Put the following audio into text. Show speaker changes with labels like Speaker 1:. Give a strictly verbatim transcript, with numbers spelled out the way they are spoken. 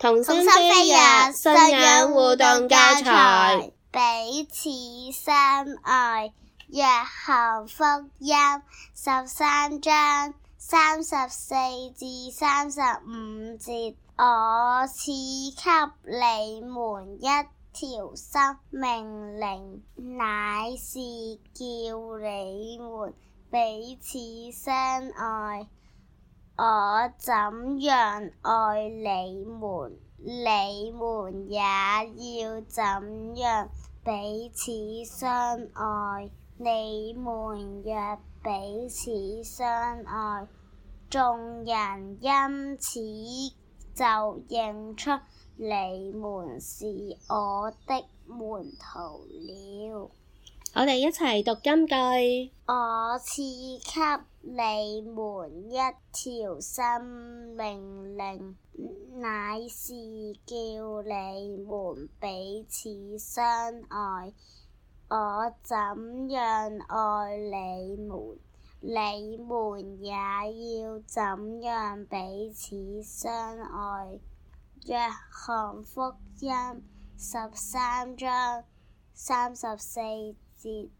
Speaker 1: 同心飛躍，信仰互動教材，
Speaker 2: 彼此相愛。約翰福音十三章三十四至三十五節，我賜給你們一條新命令，乃是叫你們彼此相愛。我怎樣愛你們，你們也要怎樣彼此相愛。你們若彼此相愛，眾人因此就認出你們是我的門徒了。
Speaker 1: 我哋一齊讀金句。
Speaker 2: 我賜給你們一條新命令，乃是叫你們彼此相愛。我怎樣愛你們，你們也要怎樣彼此相愛。約翰福音十三章三十四節。